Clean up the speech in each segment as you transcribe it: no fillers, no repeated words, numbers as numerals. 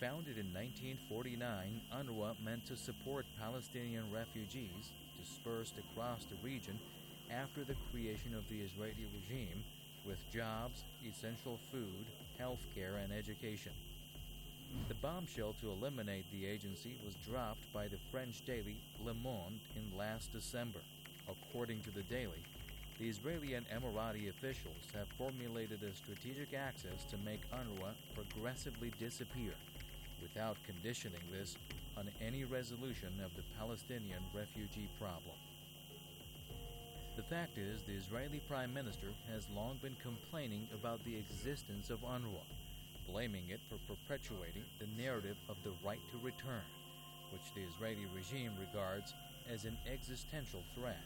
Founded in 1949, UNRWA meant to support Palestinian refugees dispersed across the region after the creation of the Israeli regime with jobs, essential food, healthcare, and education. The bombshell to eliminate the agency was dropped by the French daily Le Monde in last December. According to the daily, the Israeli and Emirati officials have formulated a strategic axis to make UNRWA progressively disappear, without conditioning this on any resolution of the Palestinian refugee problem. The fact is, the Israeli Prime Minister has long been complaining about the existence of UNRWA, blaming it for perpetuating the narrative of the right to return, which the Israeli regime regards as an existential threat.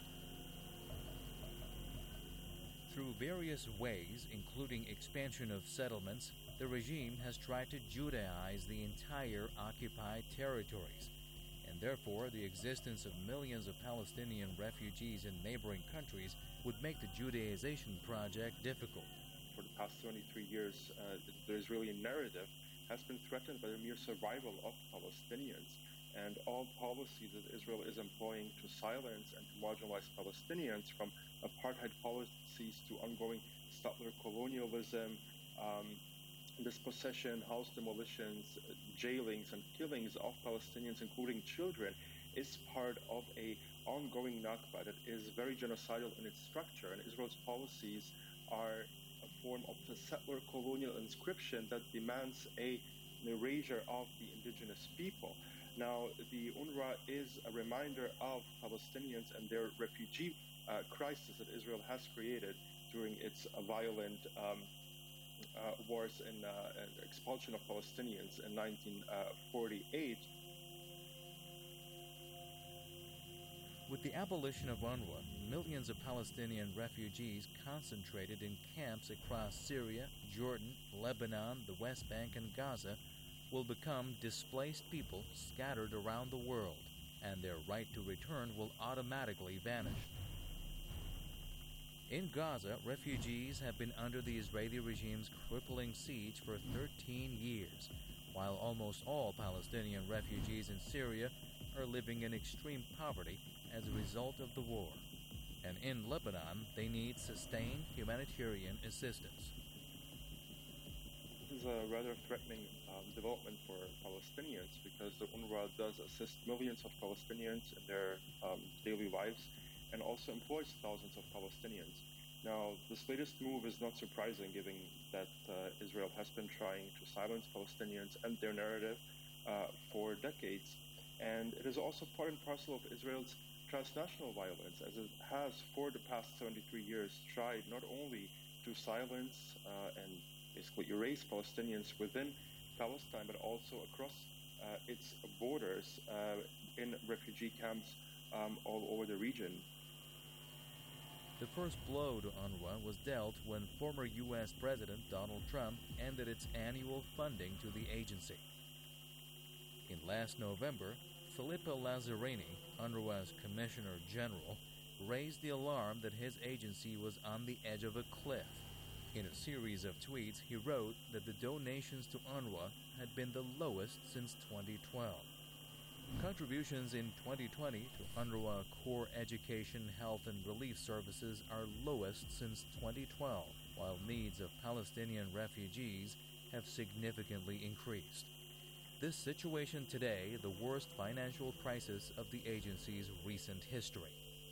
Through various ways, including expansion of settlements, the regime has tried to Judaize the entire occupied territories, and therefore the existence of millions of Palestinian refugees in neighboring countries would make the Judaization project difficult. For the past 23 years, the Israeli narrative has been threatened by the mere survival of Palestinians, and all policies that Israel is employing to silence and to marginalize Palestinians, from apartheid policies to ongoing settler colonialism, dispossession, house demolitions, jailings, and killings of Palestinians, including children, is part of a ongoing Nakba that is very genocidal in its structure. And Israel's policies are a form of the settler colonial inscription that demands an erasure of the indigenous people. Now, the UNRWA is a reminder of Palestinians and their refugee crisis that Israel has created during its violent wars and expulsion of Palestinians in 1948. With the abolition of UNRWA, millions of Palestinian refugees concentrated in camps across Syria, Jordan, Lebanon, the West Bank, and Gaza will become displaced people scattered around the world, and their right to return will automatically vanish. In Gaza, refugees have been under the Israeli regime's crippling siege for 13 years, while almost all Palestinian refugees in Syria are living in extreme poverty as a result of the war. And in Lebanon, they need sustained humanitarian assistance. This is a rather threatening development for Palestinians, because the UNRWA does assist millions of Palestinians in their daily lives and also employs thousands of Palestinians. Now, this latest move is not surprising, given that Israel has been trying to silence Palestinians and their narrative for decades. And it is also part and parcel of Israel's transnational violence, as it has for the past 73 years tried not only to silence and basically erase Palestinians within Palestine, but also across its borders in refugee camps all over the region. The first blow to UNRWA was dealt when former U.S. President Donald Trump ended its annual funding to the agency. In last November, Filippo Lazzarini, UNRWA's Commissioner General, raised the alarm that his agency was on the edge of a cliff. In a series of tweets, he wrote that the donations to UNRWA had been the lowest since 2012. Contributions in 2020 to UNRWA core education, health, and relief services are lowest since 2012, while needs of Palestinian refugees have significantly increased. This situation today, the worst financial crisis of the agency's recent history.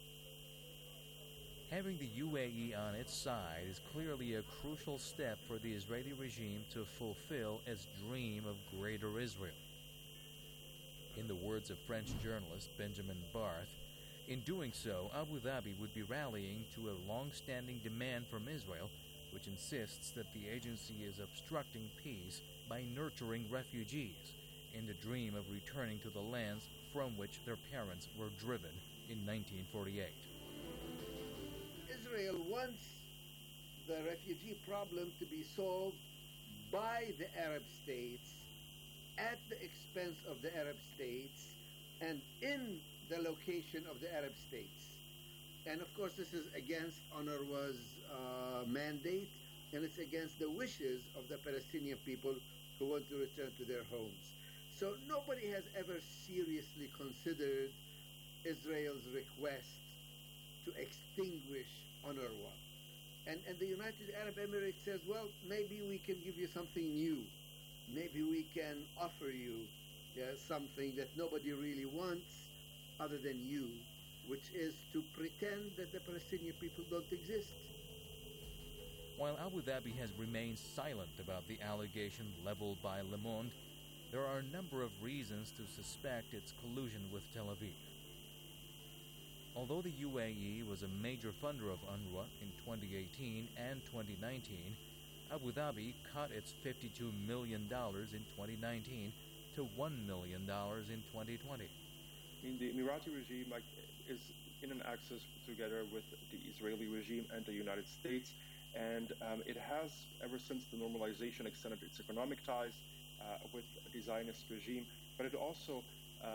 Having the UAE on its side is clearly a crucial step for the Israeli regime to fulfill its dream of Greater Israel. In the words of French journalist Benjamin Barth, in doing so, Abu Dhabi would be rallying to a long-standing demand from Israel, which insists that the agency is obstructing peace by nurturing refugees in the dream of returning to the lands from which their parents were driven in 1948. Israel wants the refugee problem to be solved by the Arab states, at the expense of the Arab states, and in the location of the Arab states. And of course, this is against UNRWA's mandate and it's against the wishes of the Palestinian people who want to return to their homes. So nobody has ever seriously considered Israel's request to extinguish UNRWA. And the United Arab Emirates says, well, maybe we can give you something new. Maybe we can offer you something that nobody really wants other than you, which is to pretend that the Palestinian people don't exist. While Abu Dhabi has remained silent about the allegation leveled by Le Monde, there are a number of reasons to suspect its collusion with Tel Aviv. Although the UAE was a major funder of UNRWA in 2018 and 2019, Abu Dhabi cut its $52 million in 2019 to $1 million in 2020. I mean, the Emirati regime is in an axis together with the Israeli regime and the United States, and it has, ever since the normalization, extended its economic ties with the Zionist regime, but it also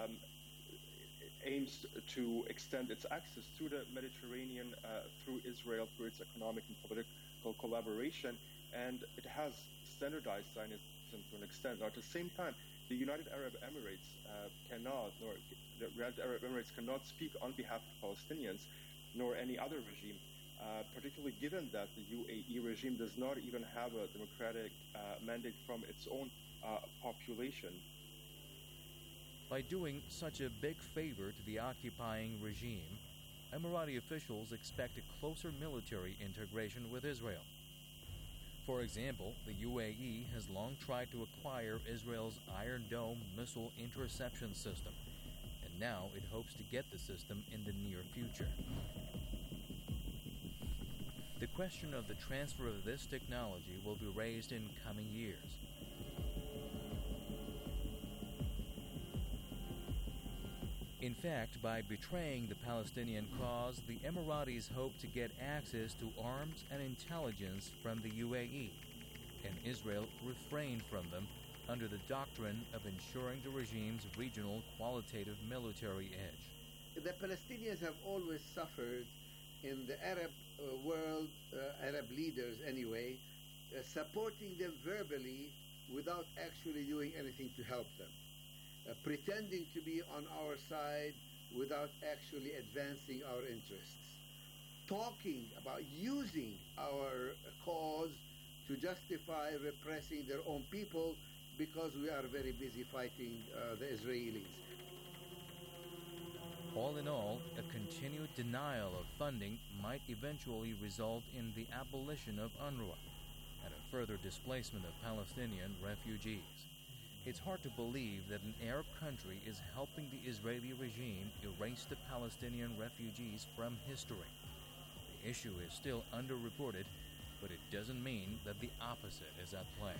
aims to extend its access to the Mediterranean through Israel, through its economic and political collaboration, and it has standardized Zionism to an extent. Now, at the same time, the United Arab Emirates cannot speak on behalf of Palestinians, nor any other regime, particularly given that the UAE regime does not even have a democratic mandate from its own population. By doing such a big favor to the occupying regime, Emirati officials expect a closer military integration with Israel. For example, the UAE has long tried to acquire Israel's Iron Dome missile interception system, and now it hopes to get the system in the near future. The question of the transfer of this technology will be raised in coming years. In fact, by betraying the Palestinian cause, the Emiratis hope to get access to arms and intelligence from the UAE, and Israel refrained from them under the doctrine of ensuring the regime's regional qualitative military edge. The Palestinians have always suffered in the Arab world, Arab leaders anyway, supporting them verbally without actually doing anything to help them. Pretending to be on our side without actually advancing our interests. Talking about using our cause to justify repressing their own people because we are very busy fighting the Israelis. All in all, a continued denial of funding might eventually result in the abolition of UNRWA and a further displacement of Palestinian refugees. It's hard to believe that an Arab country is helping the Israeli regime erase the Palestinian refugees from history. The issue is still underreported, but it doesn't mean that the opposite is at play.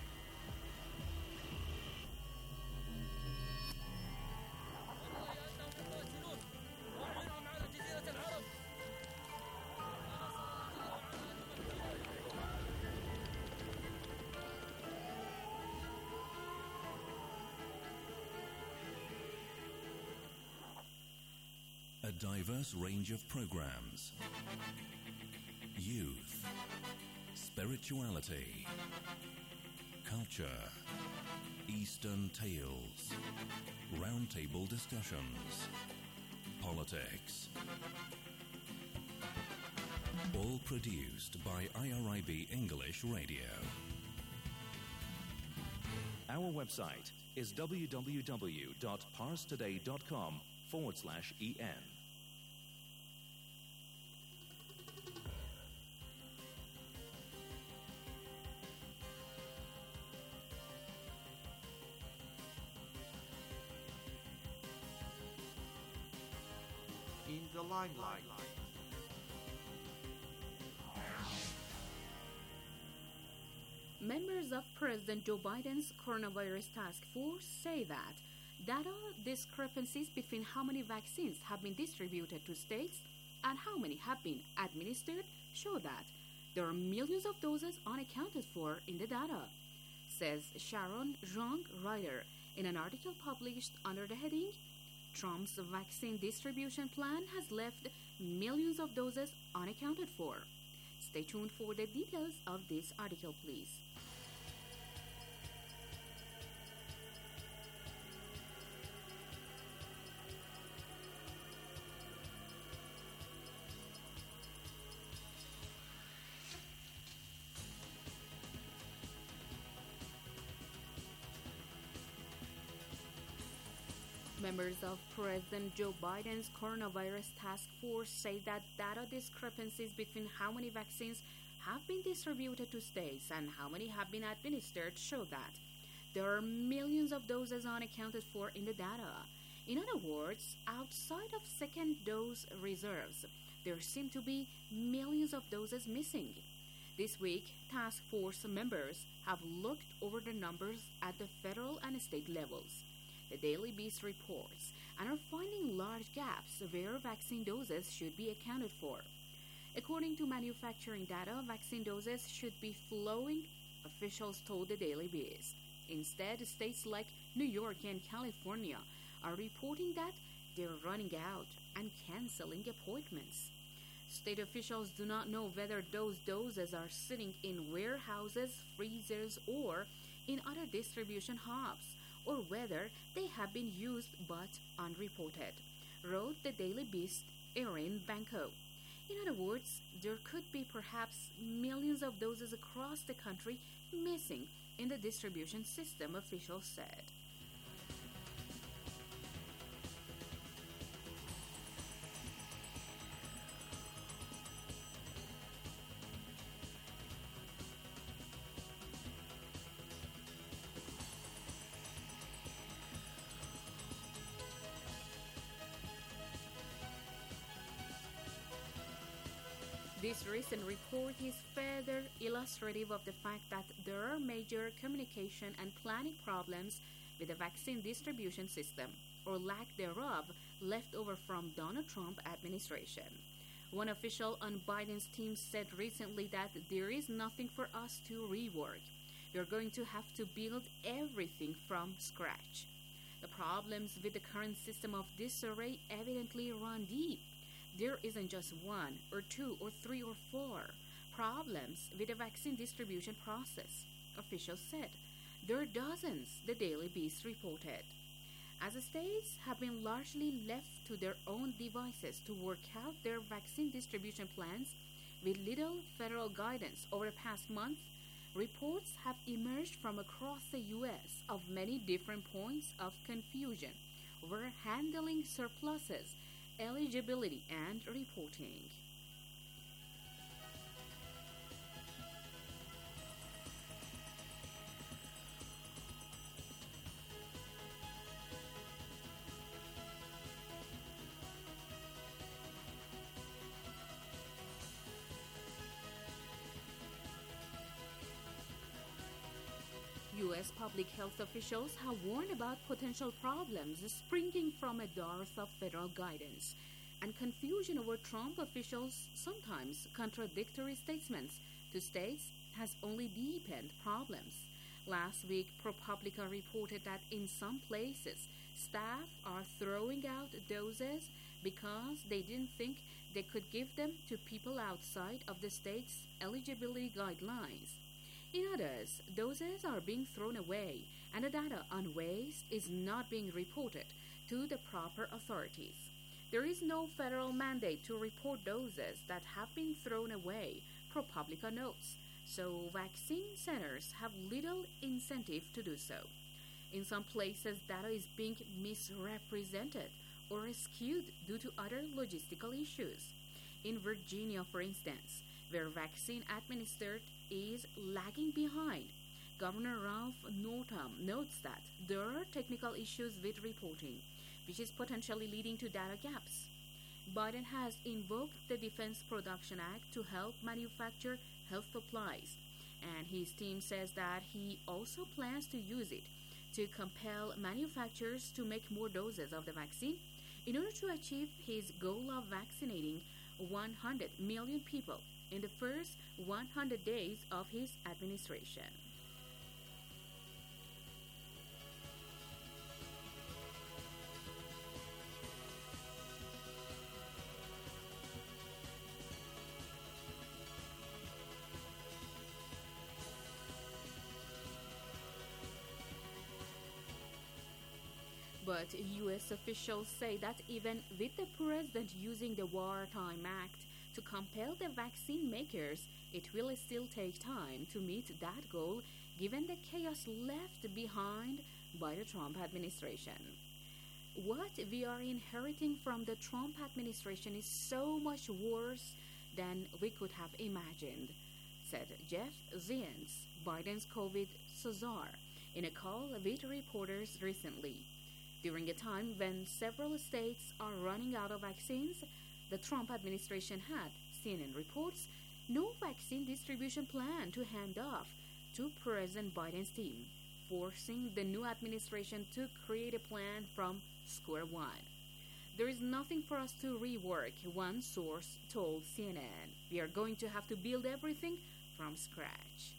A diverse range of programs. Youth, spirituality, culture, Eastern tales, roundtable discussions, politics. All produced by IRIB English Radio. Our website is www.parstoday.com/en. In the limelight. Members of President Joe Biden's coronavirus task force say that data discrepancies between how many vaccines have been distributed to states and how many have been administered show that there are millions of doses unaccounted for in the data, says Sharon Zhang Ryder in an article published under the heading Trump's vaccine distribution plan has left millions of doses unaccounted for. Stay tuned for the details of this article, please. Members of President Joe Biden's coronavirus task force say that data discrepancies between how many vaccines have been distributed to states and how many have been administered show that there are millions of doses unaccounted for in the data. In other words, outside of second dose reserves, there seem to be millions of doses missing. This week, task force members have looked over the numbers at the federal and state levels. The Daily Beast reports and are finding large gaps where vaccine doses should be accounted for. According to manufacturing data, vaccine doses should be flowing, officials told the Daily Beast. Instead, states like New York and California are reporting that they're running out and canceling appointments. State officials do not know whether those doses are sitting in warehouses, freezers, or in other distribution hubs, or whether they have been used but unreported, wrote the Daily Beast Erin Banco. In other words, there could be perhaps millions of doses across the country missing in the distribution system, officials said. This recent report is further illustrative of the fact that there are major communication and planning problems with the vaccine distribution system, or lack thereof, left over from Donald Trump administration. One official on Biden's team said recently that there is nothing for us to rework. We're going to have to build everything from scratch. The problems with the current system of disarray evidently run deep. There isn't just one or two or three or four problems with the vaccine distribution process, officials said. There are dozens, the Daily Beast reported. As the states have been largely left to their own devices to work out their vaccine distribution plans with little federal guidance over the past month, reports have emerged from across the U.S. of many different points of confusion over handling surpluses, eligibility, and reporting. U.S. public health officials have warned about potential problems springing from a dearth of federal guidance and confusion over Trump officials' sometimes contradictory statements to states has only deepened problems. Last week, ProPublica reported that in some places, staff are throwing out doses because they didn't think they could give them to people outside of the state's eligibility guidelines. In others, doses are being thrown away, and the data on waste is not being reported to the proper authorities. There is no federal mandate to report doses that have been thrown away, ProPublica notes, so vaccine centers have little incentive to do so. In some places, data is being misrepresented or skewed due to other logistical issues. In Virginia, for instance, where vaccine administered is lagging behind, Governor Ralph Northam notes that there are technical issues with reporting, which is potentially leading to data gaps. Biden has invoked the Defense Production Act to help manufacture health supplies, and his team says that he also plans to use it to compel manufacturers to make more doses of the vaccine in order to achieve his goal of vaccinating 100 million people in the first 100 days of his administration. But U.S. officials say that even with the president using the Wartime Act to compel the vaccine makers, it will still take time to meet that goal given the chaos left behind by the Trump administration. What we are inheriting from the Trump administration is so much worse than we could have imagined, said Jeff Zients, Biden's COVID czar, in a call with reporters recently. During a time when several states are running out of vaccines, the Trump administration had, CNN reports, no vaccine distribution plan to hand off to President Biden's team, forcing the new administration to create a plan from square one. There is nothing for us to rework, one source told CNN. We are going to have to build everything from scratch.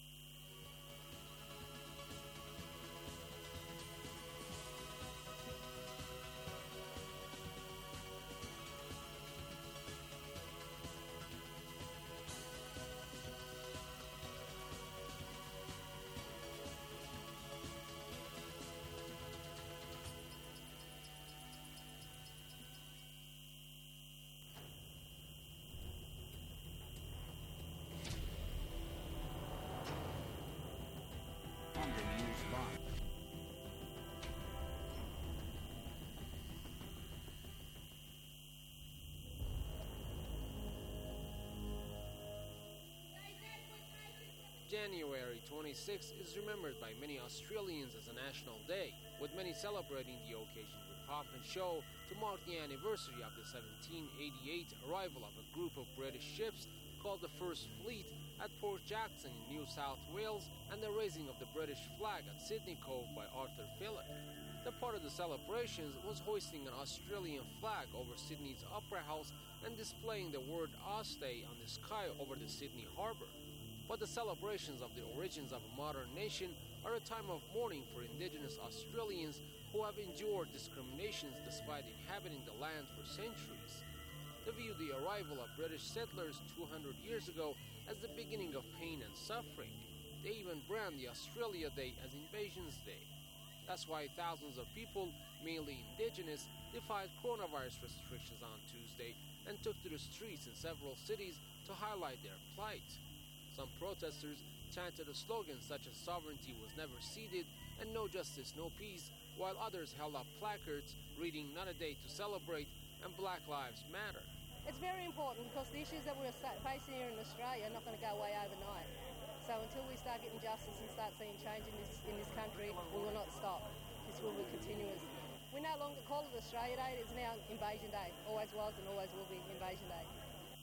January 26 is remembered by many Australians as a national day, with many celebrating the occasion with pomp and show to mark the anniversary of the 1788 arrival of a group of British ships called the First Fleet at Port Jackson in New South Wales and the raising of the British flag at Sydney Cove by Arthur Phillip. The part of the celebrations was hoisting an Australian flag over Sydney's Opera House and displaying the word Aussay on the sky over the Sydney harbour. But the celebrations of the origins of a modern nation are a time of mourning for Indigenous Australians who have endured discriminations despite inhabiting the land for centuries. They view the arrival of British settlers 200 years ago as the beginning of pain and suffering. They even brand the Australia Day as Invasions Day. That's why thousands of people, mainly Indigenous, defied coronavirus restrictions on Tuesday and took to the streets in several cities to highlight their plight. Some protesters chanted slogans such as "Sovereignty was never ceded" and "No justice, no peace," while others held up placards reading "Not a day to celebrate" and "Black Lives Matter." It's very important because the issues that we're facing here in Australia are not going to go away overnight. So until we start getting justice and start seeing change in this country, we will not stop. This will be continuous. We no longer call it Australia Day, it's now Invasion Day. Always was and always will be Invasion Day.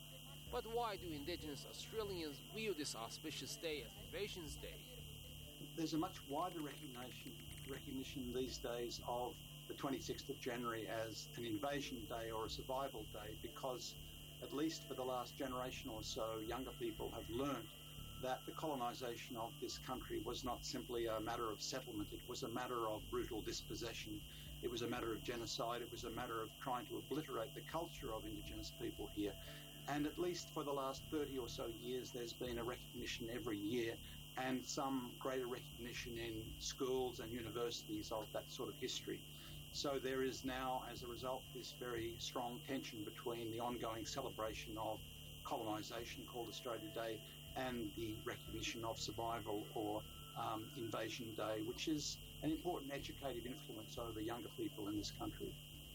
But why do Indigenous Australians view this auspicious day as Invasions Day? There's a much wider recognition these days of the 26th of January as an invasion day or a survival day because, at least for the last generation or so, younger people have learnt that the colonisation of this country was not simply a matter of settlement, it was a matter of brutal dispossession, it was a matter of genocide, it was a matter of trying to obliterate the culture of Indigenous people here. And at least for the last 30 or so years, there's been a recognition every year and some greater recognition in schools and universities of that sort of history. So there is now, as a result, this very strong tension between the ongoing celebration of colonisation called Australia Day and the recognition of survival or Invasion Day, which is an important educative influence over younger people in this country.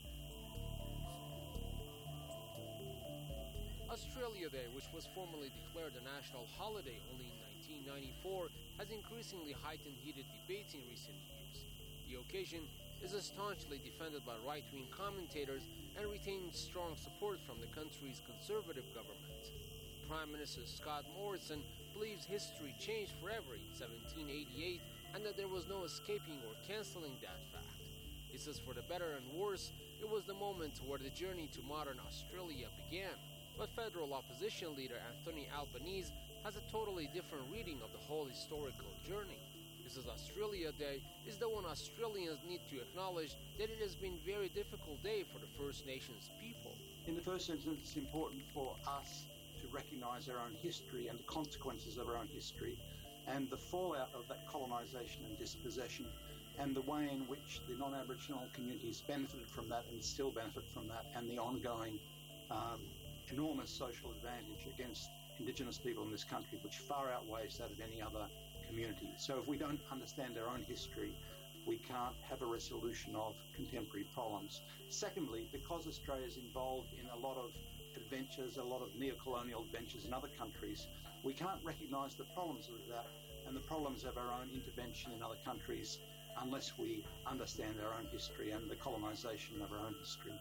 Australia Day, which was formally declared a national holiday only in 1994, has increasingly heightened heated debates in recent years. The occasion is staunchly defended by right-wing commentators and retains strong support from the country's conservative government. Prime Minister Scott Morrison believes history changed forever in 1788 and that there was no escaping or cancelling that fact. He says for the better and worse, it was the moment where the journey to modern Australia began. But federal opposition leader Anthony Albanese has a totally different reading of the whole historical journey. He says Australia Day is the one Australians need to acknowledge that it has been a very difficult day for the First Nations people. In the first instance, it's important for us to recognise our own history and the consequences of our own history, and the fallout of that colonisation and dispossession, and the way in which the non-Aboriginal communities benefited from that and still benefit from that, and the ongoing enormous social advantage against Indigenous people in this country, which far outweighs that of any other community. So if we don't understand our own history, we can't have a resolution of contemporary problems. Secondly, because Australia is involved in a lot of adventures, a lot of neo-colonial adventures in other countries, we can't recognise the problems of that and the problems of our own intervention in other countries unless we understand our own history and the colonisation of our own history.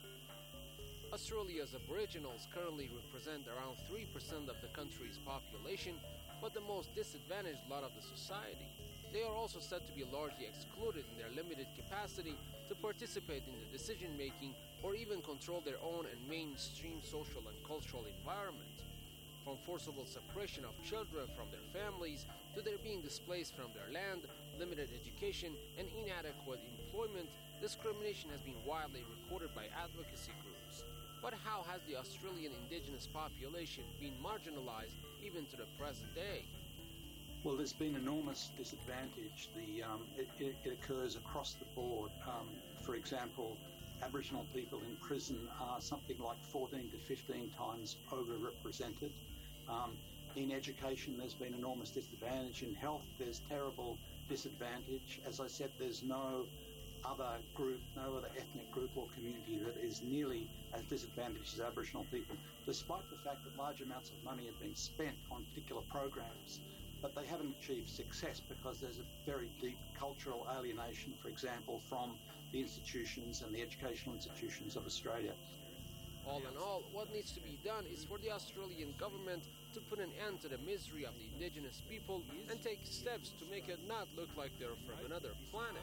Australia's Aboriginals currently represent around 3% of the country's population, but the most disadvantaged lot of the society. They are also said to be largely excluded in their limited capacity to participate in the decision-making or even control their own and mainstream social and cultural environment. From forcible separation of children from their families to their being displaced from their land, limited education, and inadequate employment, discrimination has been widely recorded by advocacy groups. But how has the Australian Indigenous population been marginalised even to the present day? Well, there's been enormous disadvantage. It occurs across the board. For example, Aboriginal people in prison are something like 14 to 15 times overrepresented. In education, there's been enormous disadvantage. In health, there's terrible disadvantage. As I said, there's no other group, no other ethnic group or community that is nearly as disadvantaged as Aboriginal people, despite the fact that large amounts of money have been spent on particular programs. But they haven't achieved success because there's a very deep cultural alienation, for example, from the institutions and the educational institutions of Australia. All in all, what needs to be done is for the Australian government to put an end to the misery of the Indigenous people and take steps to make it not look like they're from another planet.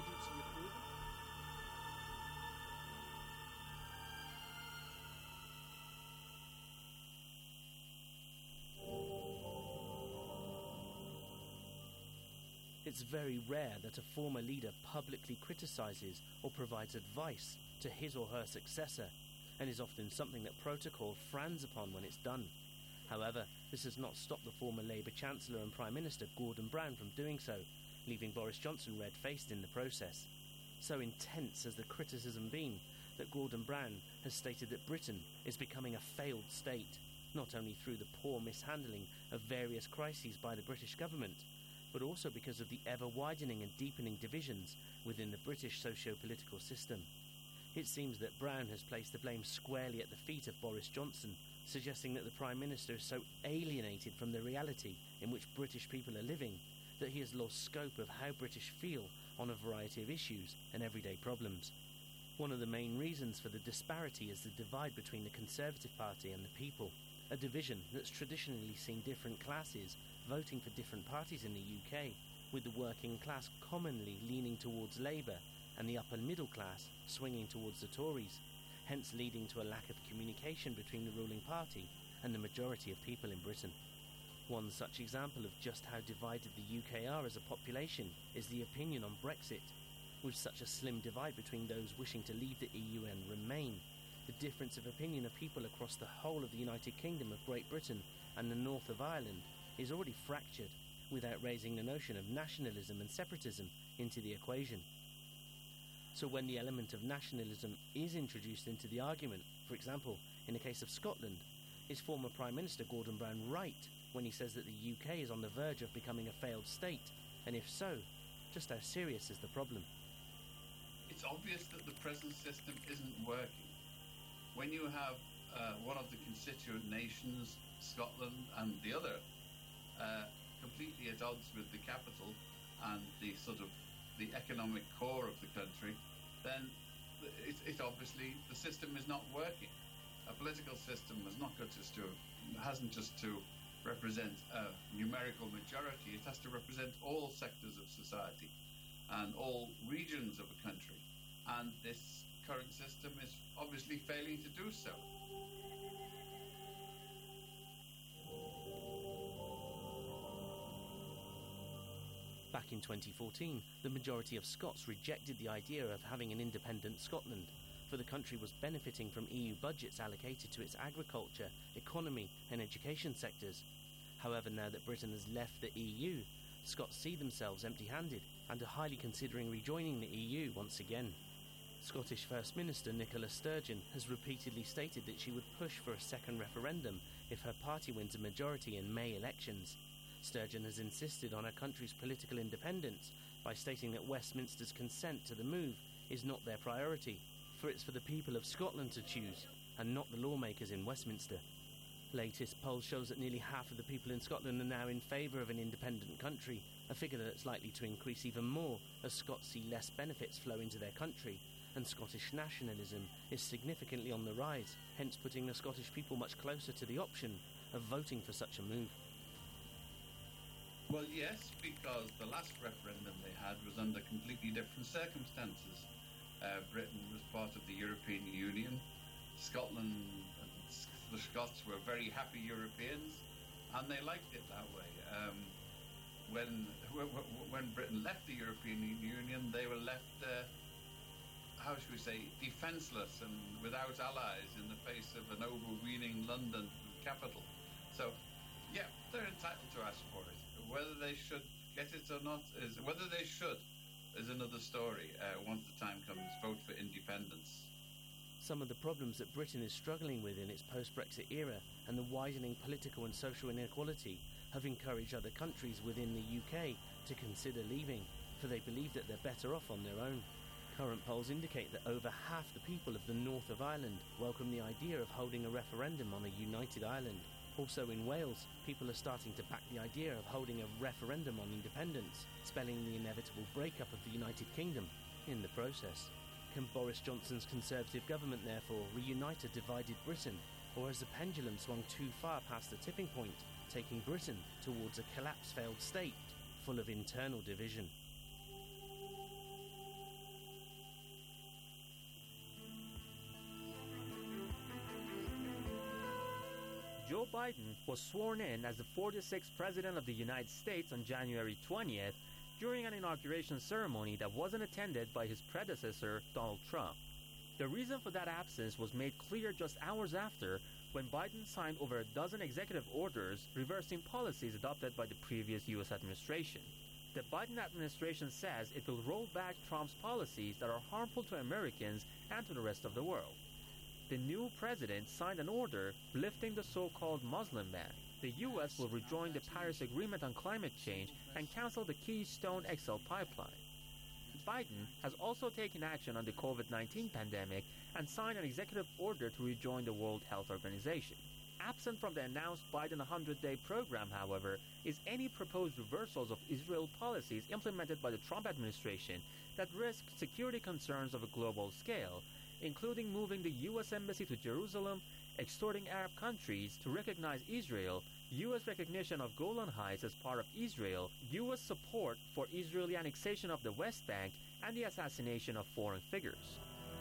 It's very rare that a former leader publicly criticises or provides advice to his or her successor, and is often something that protocol frowns upon when it's done. However, this has not stopped the former Labour Chancellor and Prime Minister Gordon Brown from doing so, leaving Boris Johnson red-faced in the process. So intense has the criticism been that Gordon Brown has stated that Britain is becoming a failed state, not only through the poor mishandling of various crises by the British government, but also because of the ever-widening and deepening divisions within the British socio-political system. It seems that Brown has placed the blame squarely at the feet of Boris Johnson, suggesting that the Prime Minister is so alienated from the reality in which British people are living that he has lost scope of how British feel on a variety of issues and everyday problems. One of the main reasons for the disparity is the divide between the Conservative Party and the people, a division that's traditionally seen different classes voting for different parties in the UK, with the working class commonly leaning towards Labour and the upper middle class swinging towards the Tories, hence leading to a lack of communication between the ruling party and the majority of people in Britain. One such example of just how divided the UK are as a population is the opinion on Brexit. With such a slim divide between those wishing to leave the EU and remain, the difference of opinion of people across the whole of the United Kingdom of Great Britain and the north of Ireland is already fractured, without raising the notion of nationalism and separatism into the equation. So when the element of nationalism is introduced into the argument, for example, in the case of Scotland, is former Prime Minister Gordon Brown right when he says that the UK is on the verge of becoming a failed state? And if so, just how serious is the problem? It's obvious that the present system isn't working. When you have one of the constituent nations, Scotland, and the other, completely at odds with the capital and the sort of the economic core of the country, then it obviously the system is not working. A political system hasn't just to represent a numerical majority, it has to represent all sectors of society and all regions of a country. And this current system is obviously failing to do so. Back in 2014, the majority of Scots rejected the idea of having an independent Scotland, for the country was benefiting from EU budgets allocated to its agriculture, economy and education sectors. However, now that Britain has left the EU, Scots see themselves empty-handed and are highly considering rejoining the EU once again. Scottish First Minister Nicola Sturgeon has repeatedly stated that she would push for a second referendum if her party wins a majority in May elections. Sturgeon has insisted on her country's political independence by stating that Westminster's consent to the move is not their priority, for it's for the people of Scotland to choose, and not the lawmakers in Westminster. Latest poll shows that nearly half of the people in Scotland are now in favour of an independent country, a figure that's likely to increase even more as Scots see less benefits flow into their country, and Scottish nationalism is significantly on the rise, hence putting the Scottish people much closer to the option of voting for such a move. Well, yes, because the last referendum they had was under completely different circumstances. Britain was part of the European Union. Scotland, the Scots were very happy Europeans, and they liked it that way. When Britain left the European Union, they were left, how should we say, defenceless and without allies in the face of an overweening London capital. So, yeah, they're entitled to ask for it. Whether they should get it or not is another story. Once the time comes, vote for independence. Some of the problems that Britain is struggling with in its post-Brexit era and the widening political and social inequality have encouraged other countries within the UK to consider leaving, for they believe that they're better off on their own. Current polls indicate that over half the people of the north of Ireland welcome the idea of holding a referendum on a united Ireland. Also in Wales, people are starting to back the idea of holding a referendum on independence, spelling the inevitable breakup of the United Kingdom in the process. Can Boris Johnson's Conservative government therefore reunite a divided Britain, or has the pendulum swung too far past the tipping point, taking Britain towards a collapse-failed state full of internal division? Joe Biden was sworn in as the 46th President of the United States on January 20th during an inauguration ceremony that wasn't attended by his predecessor, Donald Trump. The reason for that absence was made clear just hours after, when Biden signed over a dozen executive orders reversing policies adopted by the previous U.S. administration. The Biden administration says it will roll back Trump's policies that are harmful to Americans and to the rest of the world. The new president signed an order lifting the so-called Muslim ban. The U.S. will rejoin the Paris Agreement on climate change and cancel the Keystone XL pipeline. Biden has also taken action on the COVID-19 pandemic and signed an executive order to rejoin the World Health Organization. Absent from the announced Biden 100-day program, however, is any proposed reversals of Israel policies implemented by the Trump administration that risk security concerns of a global scale, including moving the U.S. Embassy to Jerusalem, extorting Arab countries to recognize Israel, U.S. recognition of Golan Heights as part of Israel, U.S. support for Israeli annexation of the West Bank, and the assassination of foreign figures.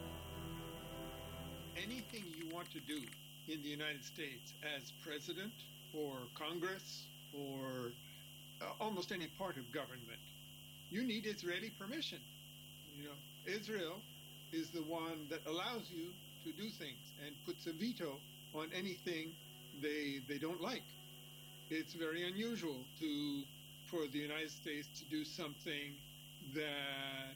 Anything you want to do in the United States as president or Congress or almost any part of government, you need Israeli permission. Israel is the one that allows you to do things and puts a veto on anything they don't like. It's very unusual for the United States to do something that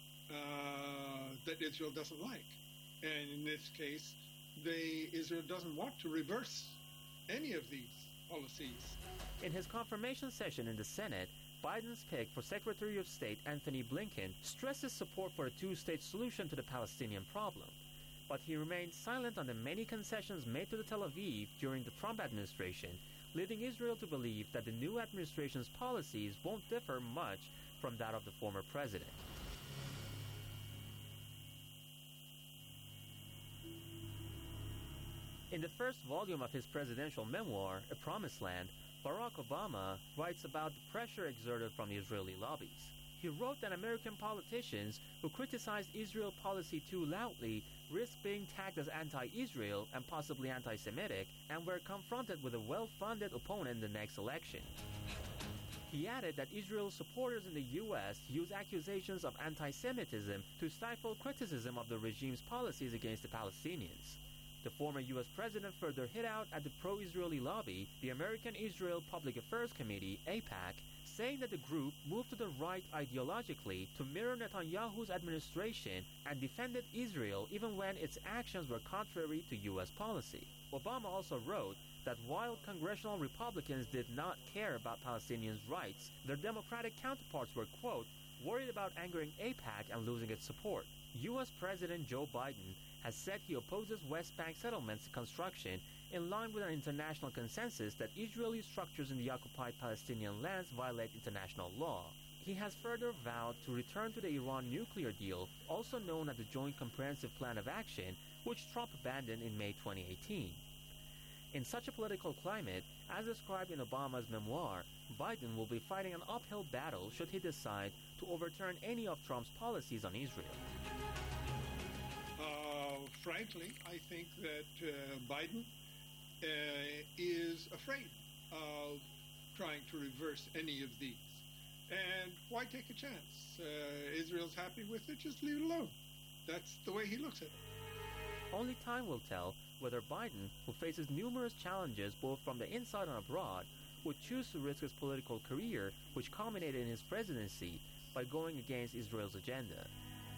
Israel doesn't like. And in this case, Israel doesn't want to reverse any of these policies. In his confirmation session in the Senate, Biden's pick for Secretary of State Anthony Blinken stresses support for a two-state solution to the Palestinian problem. But he remained silent on the many concessions made to Tel Aviv during the Trump administration, leading Israel to believe that the new administration's policies won't differ much from that of the former president. In the first volume of his presidential memoir, A Promised Land, Barack Obama writes about the pressure exerted from the Israeli lobbies. He wrote that American politicians who criticized Israel policy too loudly risk being tagged as anti-Israel and possibly anti-Semitic, and were confronted with a well-funded opponent in the next election. He added that Israel's supporters in the U.S. use accusations of anti-Semitism to stifle criticism of the regime's policies against the Palestinians. The former U.S. president further hit out at the pro-Israeli lobby, the American Israel Public Affairs Committee, AIPAC, saying that the group moved to the right ideologically to mirror Netanyahu's administration and defended Israel even when its actions were contrary to U.S. policy. Obama also wrote that while congressional Republicans did not care about Palestinians' rights, their Democratic counterparts were, quote, worried about angering AIPAC and losing its support. U.S. President Joe Biden has said he opposes West Bank settlements construction in line with an international consensus that Israeli structures in the occupied Palestinian lands violate international law. He has further vowed to return to the Iran nuclear deal, also known as the Joint Comprehensive Plan of Action, which Trump abandoned in May 2018. In such a political climate, as described in Obama's memoir, Biden will be fighting an uphill battle should he decide to overturn any of Trump's policies on Israel. Frankly, I think that Biden is afraid of trying to reverse any of these. And why take a chance? Israel's happy with it, just leave it alone. That's the way he looks at it. Only time will tell whether Biden, who faces numerous challenges both from the inside and abroad, would choose to risk his political career, which culminated in his presidency, by going against Israel's agenda.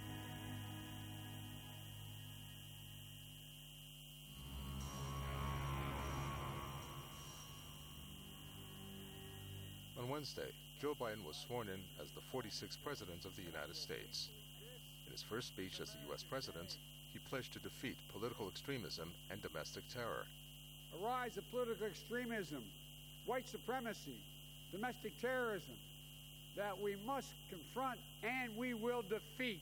On Wednesday, Joe Biden was sworn in as the 46th President of the United States. In his first speech as the U.S. President, he pledged to defeat political extremism and domestic terror. A rise of political extremism, white supremacy, domestic terrorism, that we must confront and we will defeat.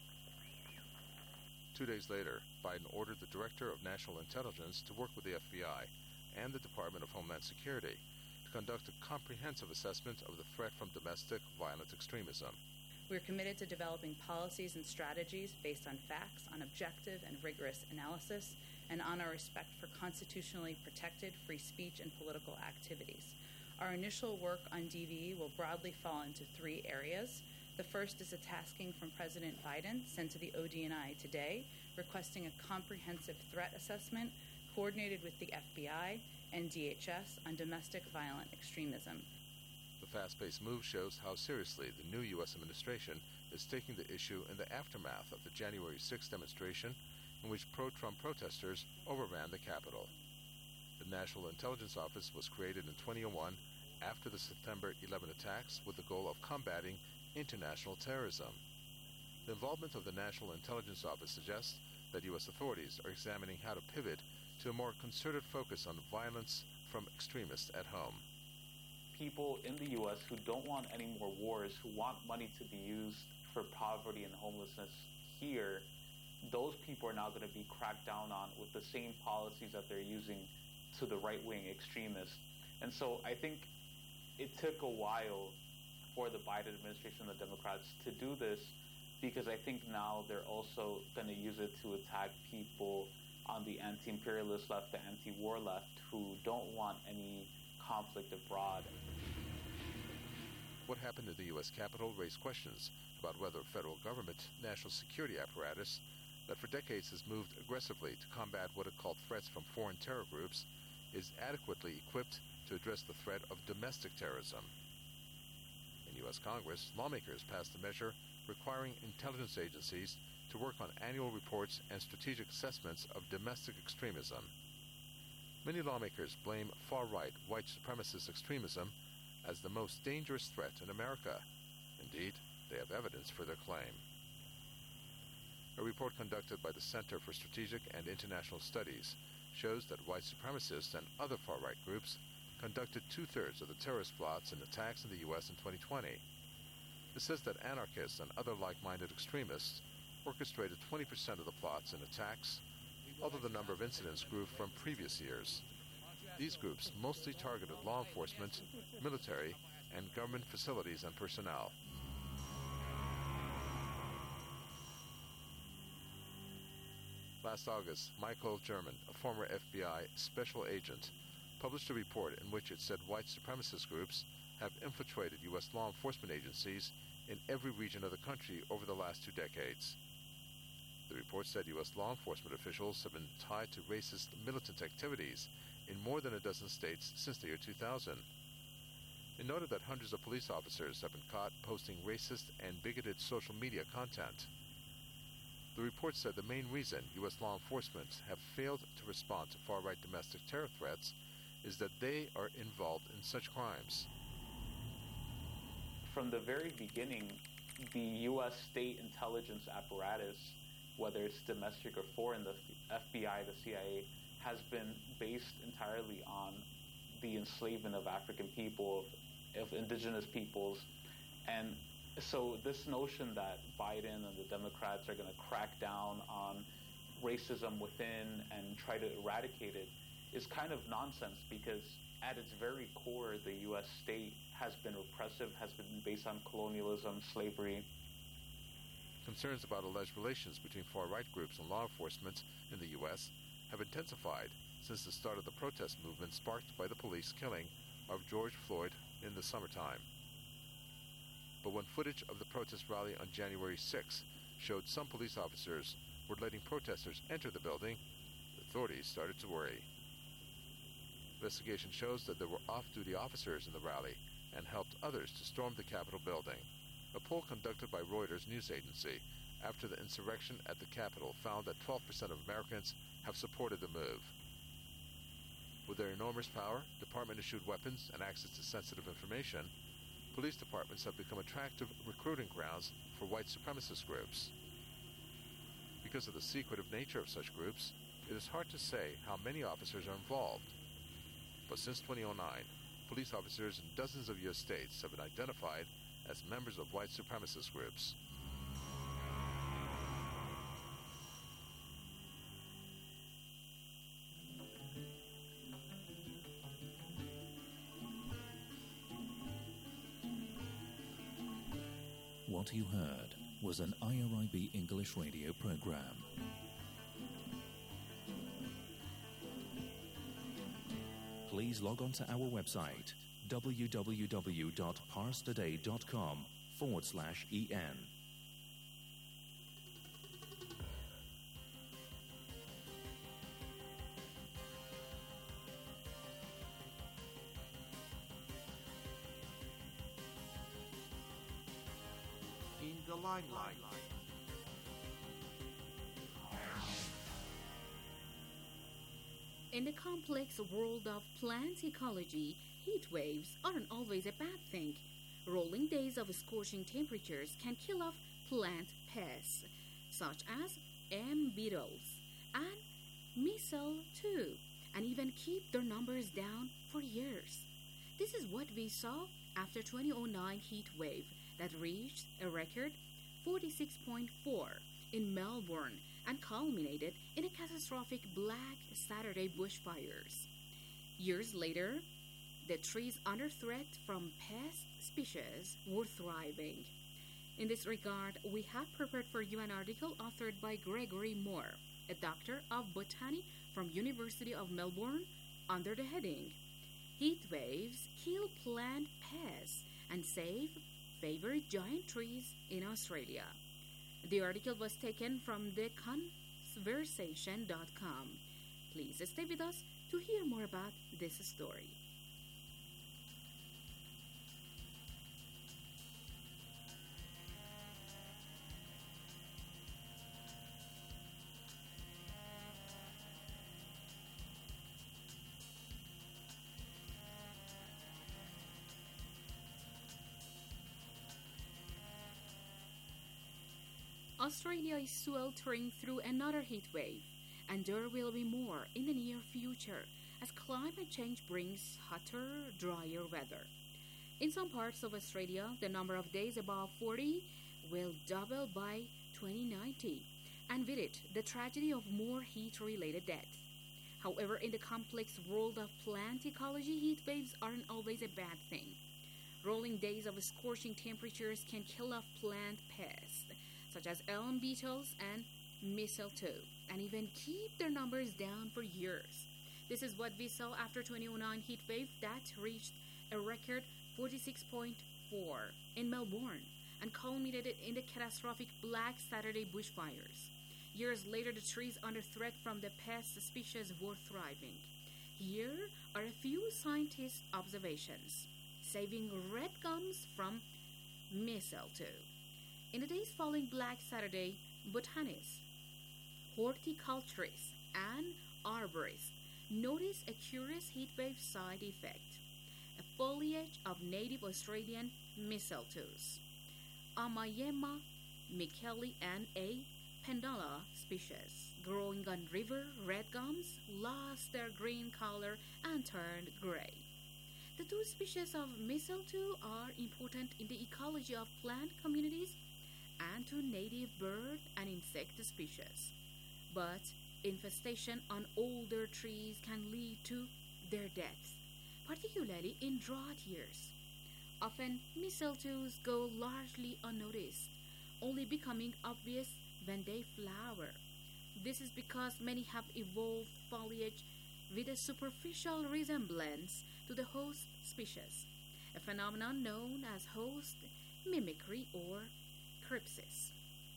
2 days later, Biden ordered the Director of National Intelligence to work with the FBI and the Department of Homeland Security to conduct a comprehensive assessment of the threat from domestic violent extremism. We're committed to developing policies and strategies based on facts, on objective and rigorous analysis, and on our respect for constitutionally protected free speech and political activities. Our initial work on DVE will broadly fall into 3 areas. The first is a tasking from President Biden sent to the ODNI today, requesting a comprehensive threat assessment coordinated with the FBI and DHS on domestic violent extremism. The fast-paced move shows how seriously the new U.S. administration is taking the issue in the aftermath of the January 6th demonstration in which pro-Trump protesters overran the Capitol. The National Intelligence Office was created in 2001 after the September 11 attacks with the goal of combating international terrorism. The involvement of the National Intelligence Office suggests that U.S. authorities are examining how to pivot to a more concerted focus on violence from extremists at home. People in the U.S. who don't want any more wars, who want money to be used for poverty and homelessness here, those people are now going to be cracked down on with the same policies that they're using to the right-wing extremists. And so I think it took a while for the Biden administration and the Democrats to do this, because I think now they're also going to use it to attack people on the anti-imperialist left, the anti-war left, who don't want any conflict abroad. What happened in the U.S. Capitol raised questions about whether a federal government national security apparatus that for decades has moved aggressively to combat what it called threats from foreign terror groups is adequately equipped to address the threat of domestic terrorism. In U.S. Congress, lawmakers passed a measure requiring intelligence agencies to work on annual reports and strategic assessments of domestic extremism. Many lawmakers blame far-right white supremacist extremism as the most dangerous threat in America. Indeed, they have evidence for their claim. A report conducted by the Center for Strategic and International Studies shows that white supremacists and other far-right groups conducted 2/3 of the terrorist plots and attacks in the U.S. in 2020. It says that anarchists and other like-minded extremists orchestrated 20% of the plots and attacks, although the number of incidents grew from previous years. These groups mostly targeted law enforcement, military, and government facilities and personnel. Last August, Michael German, a former FBI special agent, published a report in which it said white supremacist groups have infiltrated U.S. law enforcement agencies in every region of the country over the last 2 decades. The report said U.S. law enforcement officials have been tied to racist militant activities in more than a dozen states since the year 2000. It noted that hundreds of police officers have been caught posting racist and bigoted social media content. The report said the main reason U.S. law enforcement have failed to respond to far-right domestic terror threats is that they are involved in such crimes. From the very beginning, the U.S. state intelligence apparatus, whether it's domestic or foreign, the FBI, the CIA, has been based entirely on the enslavement of African people, of indigenous peoples. And so this notion that Biden and the Democrats are going to crack down on racism within and try to eradicate it is kind of nonsense, because at its very core, the U.S. state has been repressive, has been based on colonialism, slavery. Concerns about alleged relations between far-right groups and law enforcement in the U.S. have intensified since the start of the protest movement sparked by the police killing of George Floyd in the summertime. But when footage of the protest rally on January 6 showed some police officers were letting protesters enter the building, authorities started to worry. Investigation shows that there were off-duty officers in the rally and helped others to storm the Capitol building. A poll conducted by Reuters news agency after the insurrection at the Capitol found that 12% of Americans have supported the move. With their enormous power, department-issued weapons, and access to sensitive information, police departments have become attractive recruiting grounds for white supremacist groups. Because of the secretive nature of such groups, it is hard to say how many officers are involved. But since 2009, police officers in dozens of U.S. states have been identified as members of white supremacist groups. What you heard was an IRIB English radio program. Please log on to our website www.parstoday.com/en. In the limelight. In the complex world of plant ecology, heat waves aren't always a bad thing. Rolling days of scorching temperatures can kill off plant pests, such as beetles and mistletoe, and even keep their numbers down for years. This is what we saw after 2009 heat wave that reached a record 46.4 in Melbourne and culminated in a catastrophic Black Saturday bushfires. Years later, the trees under threat from pest species were thriving. In this regard, we have prepared for you an article authored by Gregory Moore, a doctor of botany from University of Melbourne, under the heading Heat Waves Kill Plant Pests and Save Favourite Giant Trees in Australia. The article was taken from theconversation.com. Please stay with us to hear more about this story. Australia is sweltering through another heat wave, and there will be more in the near future as climate change brings hotter, drier weather. In some parts of Australia, the number of days above 40 will double by 2090, and with it, the tragedy of more heat-related deaths. However, in the complex world of plant ecology, heat waves aren't always a bad thing. Rolling days of scorching temperatures can kill off plant pests, such as elm beetles and mistletoe, and even keep their numbers down for years. This is what we saw after 2009 heat wave that reached a record 46.4 in Melbourne and culminated in the catastrophic Black Saturday bushfires. Years later, the trees under threat from the pest species were thriving. Here are a few scientists' observations. Saving red gums from mistletoe. In the days following Black Saturday, botanists, horticulturists, and arborists noticed a curious heatwave side effect: a foliage of native Australian mistletoes, Amayema micheli, and a Pendula species growing on river red gums lost their green color and turned gray. The two species of mistletoe are important in the ecology of plant communities and to native bird and insect species. But infestation on older trees can lead to their deaths, particularly in drought years. Often, mistletoes go largely unnoticed, only becoming obvious when they flower. This is because many have evolved foliage with a superficial resemblance to the host species, a phenomenon known as host mimicry or crypsis.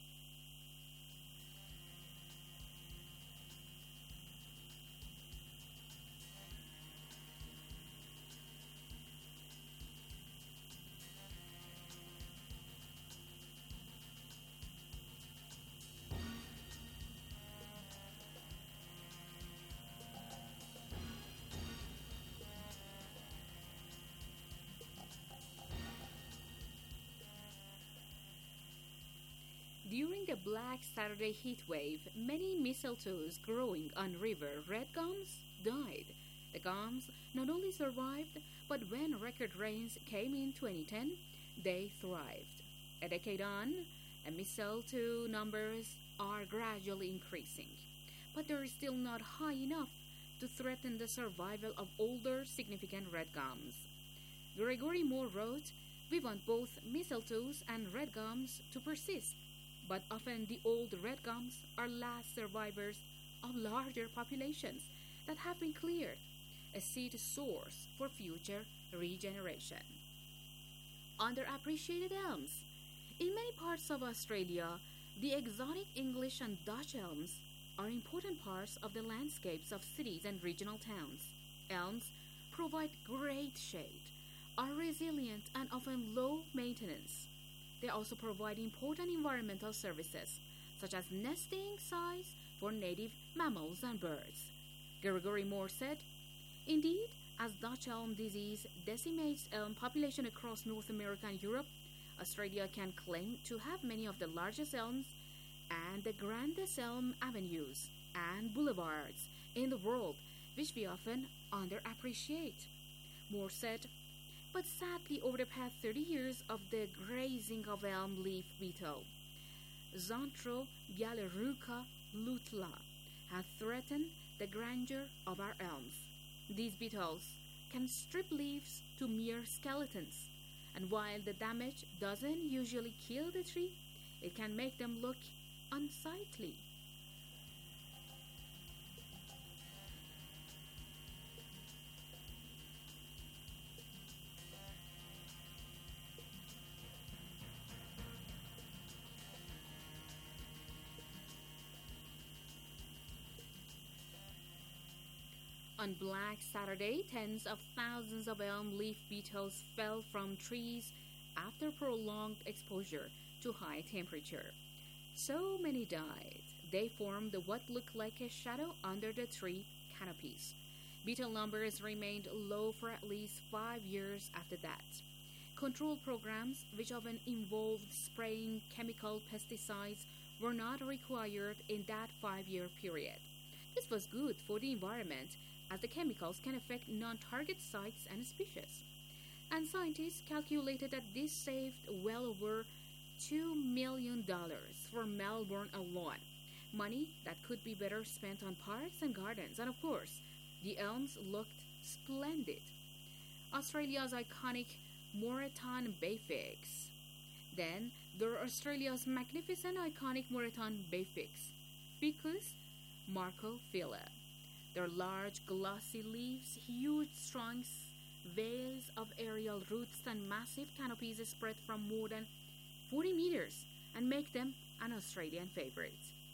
During the Black Saturday heat wave, many mistletoes growing on river red gums died. The gums not only survived, but when record rains came in 2010, they thrived. A decade on, mistletoe numbers are gradually increasing, but they are still not high enough to threaten the survival of older significant red gums. Gregory Moore wrote, "We want both mistletoes and red gums to persist, but often the old red gums are last survivors of larger populations that have been cleared, a seed source for future regeneration." Underappreciated elms. In many parts of Australia, the exotic English and Dutch elms are important parts of the landscapes of cities and regional towns. Elms provide great shade, are resilient and often low maintenance. They also provide important environmental services, such as nesting sites for native mammals and birds. Gregory Moore said, "Indeed, as Dutch elm disease decimates elm population across North America and Europe, Australia can claim to have many of the largest elms and the grandest elm avenues and boulevards in the world, which we often underappreciate." Moore said, "But sadly, over the past 30 years of the grazing of elm leaf beetle, Xanthogaleruca lutla, has threatened the grandeur of our elms. These beetles can strip leaves to mere skeletons, and while the damage doesn't usually kill the tree, it can make them look unsightly." On Black Saturday, tens of thousands of elm leaf beetles fell from trees after prolonged exposure to high temperature. So many died. They formed what looked like a shadow under the tree canopies. Beetle numbers remained low for at least 5 years after that. Control programs, which often involved spraying chemical pesticides, were not required in that 5-year period. This was good for the environment, as the chemicals can affect non-target sites and species. And scientists calculated that this saved well over $2 million for Melbourne alone, money that could be better spent on parks and gardens. And of course, the elms looked splendid. Australia's iconic Moreton Bay Figs. Then there are Australia's magnificent iconic Moreton Bay Figs, Ficus marcophylla. Their large glossy leaves, huge trunks, veils of aerial roots and massive canopies spread from more than 40 meters and make them an Australian favorite.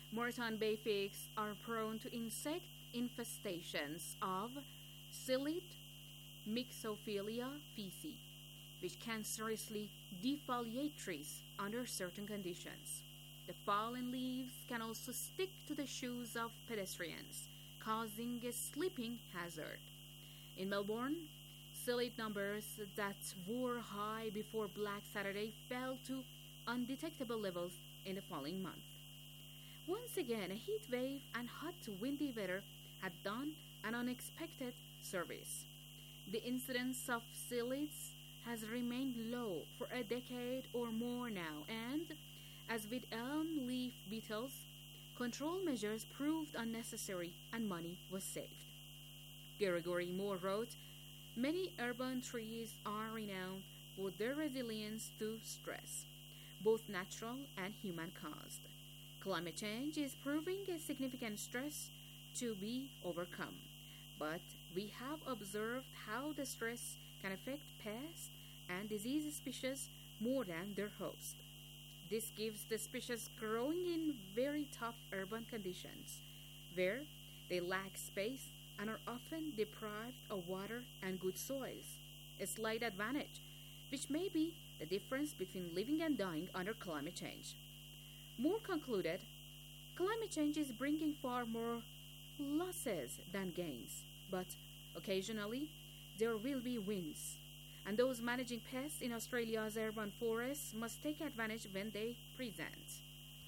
Moreton Bay figs are prone to insect infestations of Psyllid Myxophilia fisi, which can seriously defoliate trees under certain conditions. The fallen leaves can also stick to the shoes of pedestrians, causing a slipping hazard. In Melbourne, Psyllid numbers that were high before Black Saturday fell to undetectable levels in the following month. Once again, a heat wave and hot, windy weather had done an unexpected service. The incidence of psyllids has remained low for a decade or more now, and, as with elm leaf beetles, control measures proved unnecessary and money was saved. Gregory Moore wrote, "Many urban trees are renowned for their resilience to stress, both natural and human-caused. Climate change is proving a significant stress to be overcome, but we have observed how the stress can affect pests and disease species more than their host. This gives the species growing in very tough urban conditions, where they lack space and are often deprived of water and good soils, a slight advantage, which may be the difference between living and dying under climate change." Moore concluded, "Climate change is bringing far more losses than gains, but occasionally there will be wins, and those managing pests in Australia's urban forests must take advantage when they present."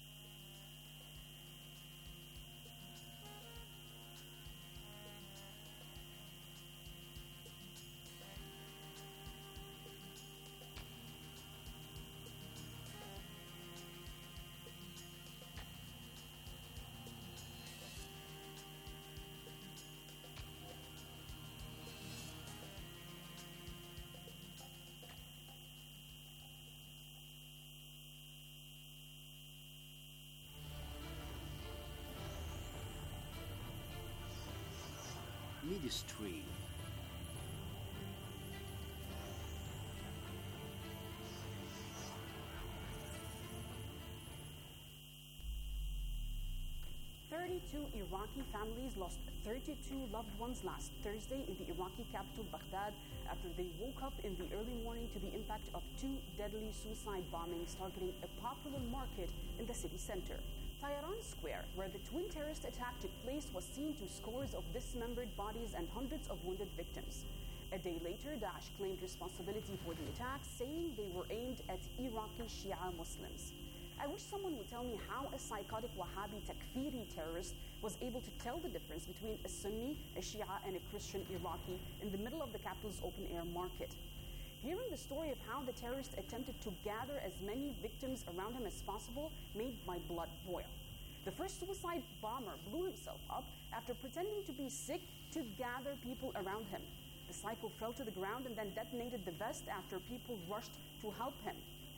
Midstream. Iraqi families lost 32 loved ones last Thursday in the Iraqi capital Baghdad after they woke up in the early morning to the impact of two deadly suicide bombings targeting a popular market in the city center. Tahran Square, where the twin terrorist attack took place, was seen to scores of dismembered bodies and hundreds of wounded victims. A day later, Daesh claimed responsibility for the attacks, saying they were aimed at Iraqi Shia Muslims. I wish someone would tell me how a psychotic Wahhabi Takfiri terrorist was able to tell the difference between a Sunni, a Shia, and a Christian Iraqi in the middle of the capital's open-air market. Hearing the story of how the terrorist attempted to gather as many victims around him as possible made my blood boil. The first suicide bomber blew himself up after pretending to be sick to gather people around him. The psycho fell to the ground and then detonated the vest after people rushed to help him.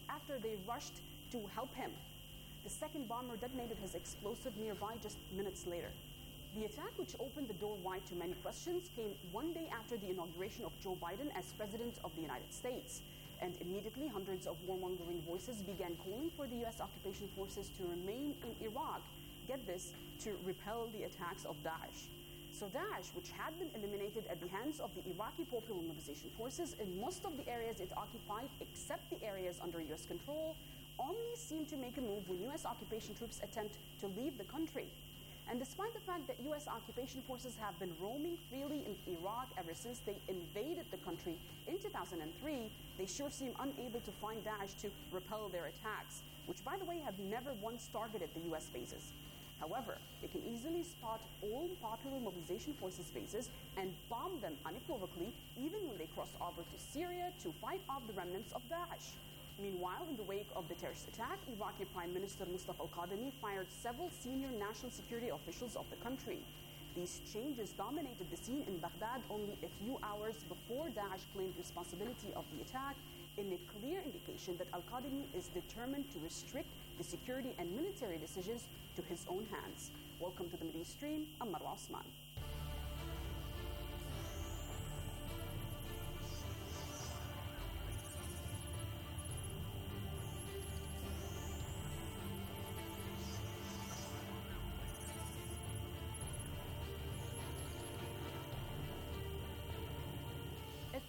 The second bomber detonated his explosive nearby just minutes later. The attack, which opened the door wide to many questions, came one day after the inauguration of Joe Biden as President of the United States. And immediately, hundreds of warmongering voices began calling for the U.S. occupation forces to remain in Iraq, get this, to repel the attacks of Daesh. So Daesh, which had been eliminated at the hands of the Iraqi Popular Mobilization Forces in most of the areas it occupied, except the areas under U.S. control, only seemed to make a move when U.S. occupation troops attempt to leave the country. And despite the fact that U.S. occupation forces have been roaming freely in Iraq ever since they invaded the country in 2003, they sure seem unable to find Daesh to repel their attacks, which, by the way, have never once targeted the U.S. bases. However, they can easily spot all Popular Mobilization Forces bases and bomb them unequivocally, even when they cross over to Syria to fight off the remnants of Daesh. Meanwhile, in the wake of the terrorist attack, Iraqi Prime Minister Mustafa al-Kadhimi fired several senior national security officials of the country. These changes dominated the scene in Baghdad only a few hours before Daesh claimed responsibility of the attack, in a clear indication that al-Kadhimi is determined to restrict the security and military decisions to his own hands. Welcome to the Middle East Stream. I'm Marwa Osman.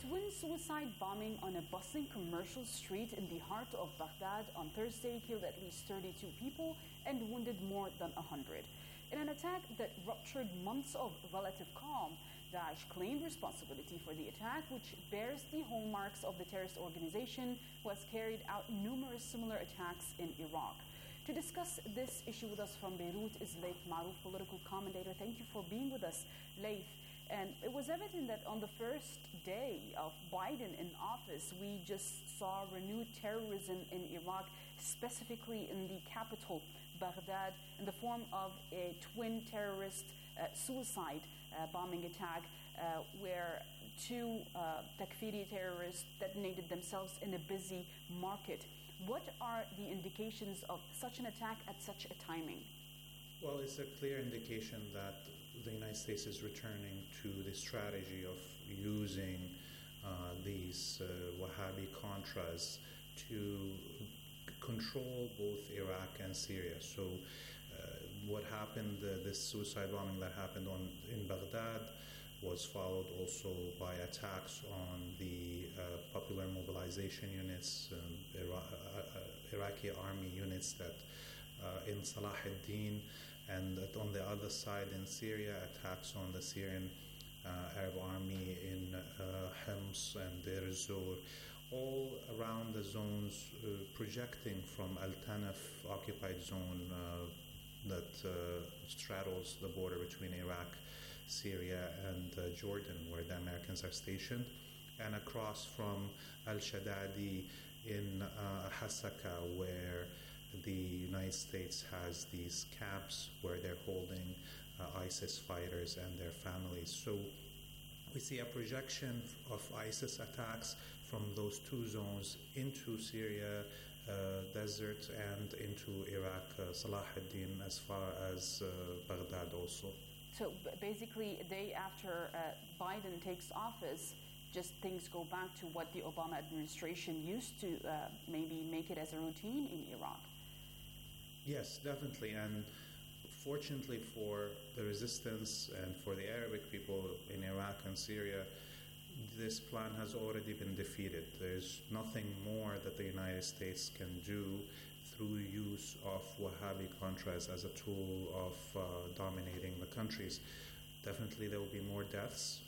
twin suicide bombing on a bustling commercial street in the heart of Baghdad on Thursday killed at least 32 people and wounded more than 100. In an attack that ruptured months of relative calm, Daesh claimed responsibility for the attack, which bears the hallmarks of the terrorist organization who has carried out numerous similar attacks in Iraq. To discuss this issue with us from Beirut is Laith Marouf, political commentator. Thank you for being with us, Laith. And it was evident that on the first day of Biden in office, we just saw renewed terrorism in Iraq, specifically in the capital, Baghdad, in the form of a twin terrorist suicide bombing attack where two Takfiri terrorists detonated themselves in a busy market. What are the indications of such an attack at such a timing? Well, it's a clear indication that the United States is returning to the strategy of using these Wahhabi Contras to control both Iraq and Syria. So what happened, this suicide bombing that happened in Baghdad was followed also by attacks on the Popular Mobilization Units, Iraqi army units that in Salah ad-Din, and on the other side in Syria, attacks on the Syrian Arab army in Homs and Deir ez-Zor, all around the zones projecting from Al-Tanaf occupied zone that straddles the border between Iraq, Syria and Jordan, where the Americans are stationed, and across from Al-Shadadi in Hasaka, where the United States has these camps where they're holding ISIS fighters and their families. So we see a projection of ISIS attacks from those two zones into Syria desert and into Iraq, Salah ad-Din, as far as Baghdad also. So basically, a day after Biden takes office, just things go back to what the Obama administration used to maybe make it as a routine in Iraq. Yes, definitely. And fortunately for the resistance and for the Arabic people in Iraq and Syria, this plan has already been defeated. There's nothing more that the United States can do through use of Wahhabi Contras as a tool of dominating the countries. Definitely there will be more deaths,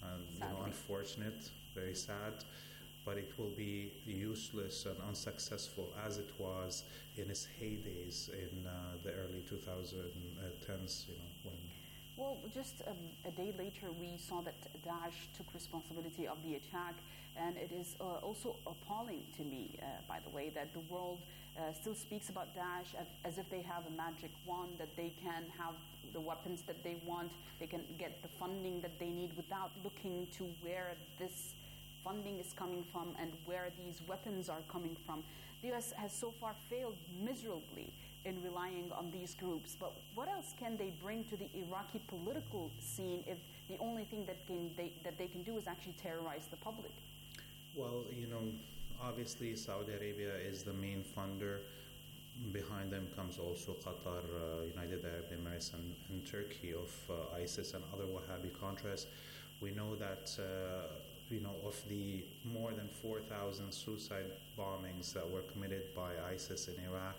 unfortunate, very sad, but it will be useless and unsuccessful as it was in its heydays in the early 2010s, when... Well, just a day later, we saw that Daesh took responsibility of the attack, and it is also appalling to me, by the way, that the world still speaks about Daesh as if they have a magic wand, that they can have the weapons that they want, they can get the funding that they need without looking to where this funding is coming from and where these weapons are coming from. The U.S. has so far failed miserably in relying on these groups. But what else can they bring to the Iraqi political scene if the only thing that they can do is actually terrorize the public? Well, obviously Saudi Arabia is the main funder. Behind them comes also Qatar, United Arab Emirates, and Turkey of ISIS and other Wahhabi Contras. We know that of the more than 4,000 suicide bombings that were committed by ISIS in Iraq,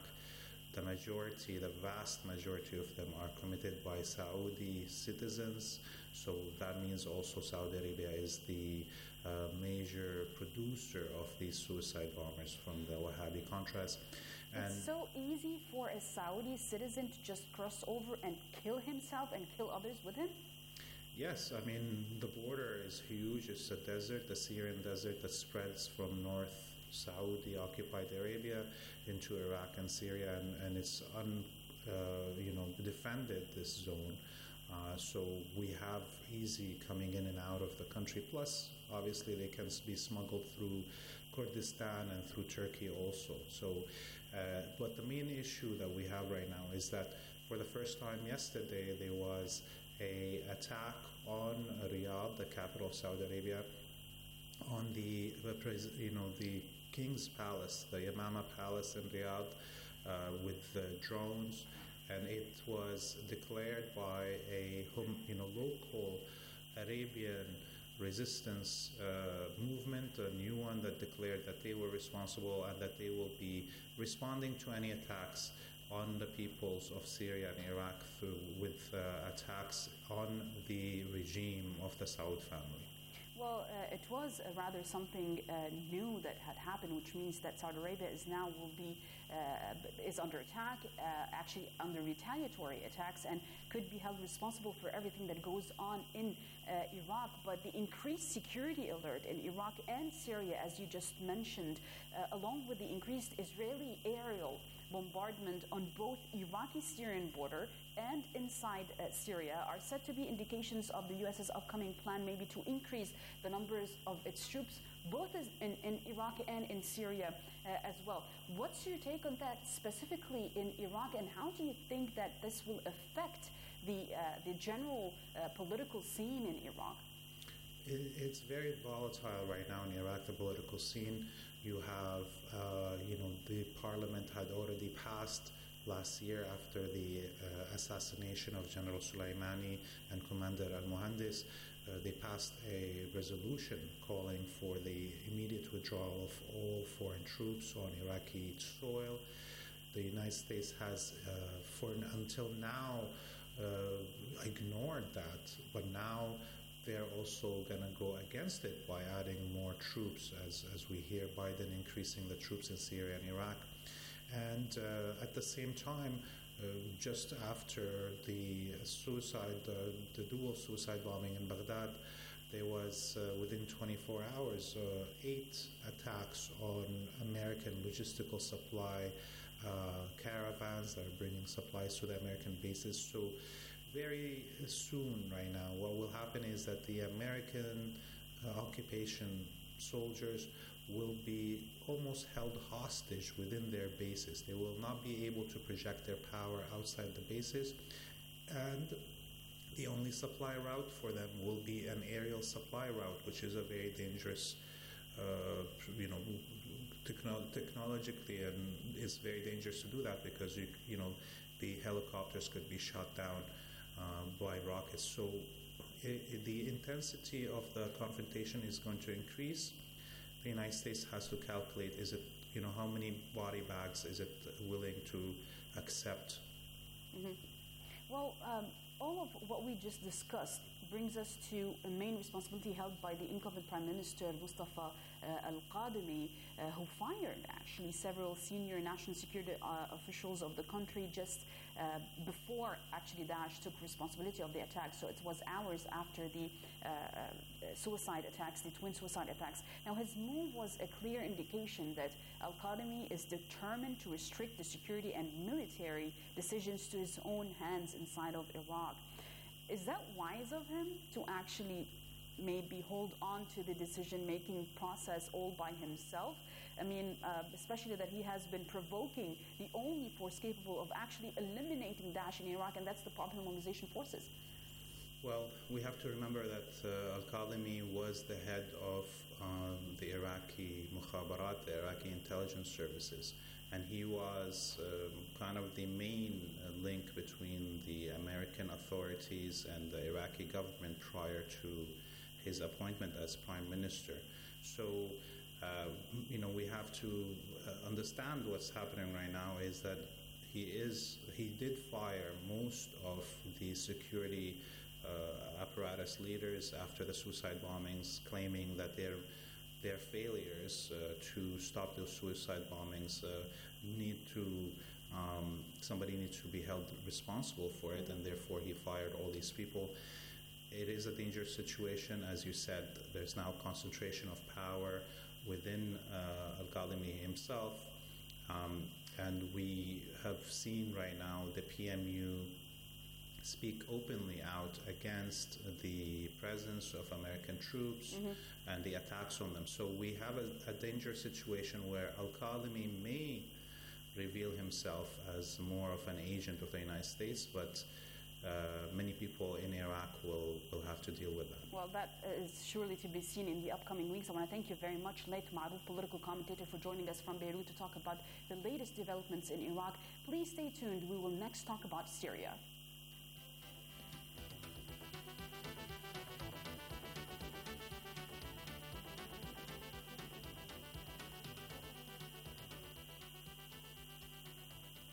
the vast majority of them are committed by Saudi citizens. So that means also Saudi Arabia is the major producer of these suicide bombers from the Wahhabi Contras. And it's so easy for a Saudi citizen to just cross over and kill himself and kill others with him? Yes, I mean, the border is huge. It's a desert, the Syrian desert that spreads from North Saudi-occupied Arabia into Iraq and Syria, and it's defended, this zone. So we have easy coming in and out of the country. Plus, obviously, they can be smuggled through Kurdistan and through Turkey also. So, but the main issue that we have right now is that for the first time yesterday, there was an attack on Riyadh, the capital of Saudi Arabia, on the King's Palace, the Yamama Palace in Riyadh, with drones, and it was declared by a local Arabian resistance movement, a new one that declared that they were responsible and that they will be responding to any attacks on the peoples of Syria and Iraq with attacks on the regime of the Saud family. Well, it was rather something new that had happened, which means that Saudi Arabia is under attack, actually under retaliatory attacks, and could be held responsible for everything that goes on in Iraq. But the increased security alert in Iraq and Syria, as you just mentioned, along with the increased Israeli aerial bombardment on both Iraqi-Syrian border and inside Syria, are said to be indications of the U.S.'s upcoming plan maybe to increase the numbers of its troops, both in Iraq and in Syria as well. What's your take on that specifically in Iraq, and how do you think that this will affect the general political scene in Iraq? It's very volatile right now in Iraq, the political scene. You have, the parliament had already passed last year after the assassination of General Soleimani and Commander al-Muhandis. They passed a resolution calling for the immediate withdrawal of all foreign troops on Iraqi soil. The United States has, until now, ignored that, but now they're also going to go against it by adding more troops, as we hear Biden increasing the troops in Syria and Iraq. And at the same time, just after the dual suicide bombing in Baghdad, there was, within 24 hours, 8 attacks on American logistical supply caravans that are bringing supplies to the American bases. So very soon right now, what will happen is that the American occupation soldiers will be almost held hostage within their bases. They will not be able to project their power outside the bases, and the only supply route for them will be an aerial supply route, which is a very dangerous, technologically, and it's very dangerous to do that because the helicopters could be shot down by rockets. So the intensity of the confrontation is going to increase. The United States has to calculate, how many body bags is it willing to accept? Mm-hmm. Well, all of what we just discussed brings us to a main responsibility held by the incumbent Prime Minister Mustafa al-Kadhimi, who fired actually several senior national security officials of the country just before actually Daesh took responsibility of the attack. So it was hours after the suicide attacks, the twin suicide attacks. Now his move was a clear indication that al-Kadhimi is determined to restrict the security and military decisions to his own hands inside of Iraq. Is that wise of him to actually maybe hold on to the decision-making process all by himself? I mean, especially that he has been provoking the only force capable of actually eliminating Daesh in Iraq, and that's the Popular Mobilization Forces. Well, we have to remember that al-Kadhimi was the head of the Iraqi Mukhabarat, the Iraqi intelligence services, and he was kind of the main link between the American authorities and the Iraqi government prior to his appointment as prime minister. So, we have to understand what's happening right now is that he did fire most of the security apparatus leaders after the suicide bombings, claiming that their failures to stop those suicide bombings somebody needs to be held responsible for it, and therefore he fired all these people. It is a dangerous situation. As you said, there's now concentration of power within al-Kadhimi himself, and we have seen right now the PMU speak openly out against the presence of American troops and the attacks on them. So we have a dangerous situation where al-Kadhimi may reveal himself as more of an agent of the United States, but many people in Iraq will have to deal with that. Well, that is surely to be seen in the upcoming weeks. I want to thank you very much, Layth Marouf, political commentator, for joining us from Beirut to talk about the latest developments in Iraq. Please stay tuned. We will next talk about Syria.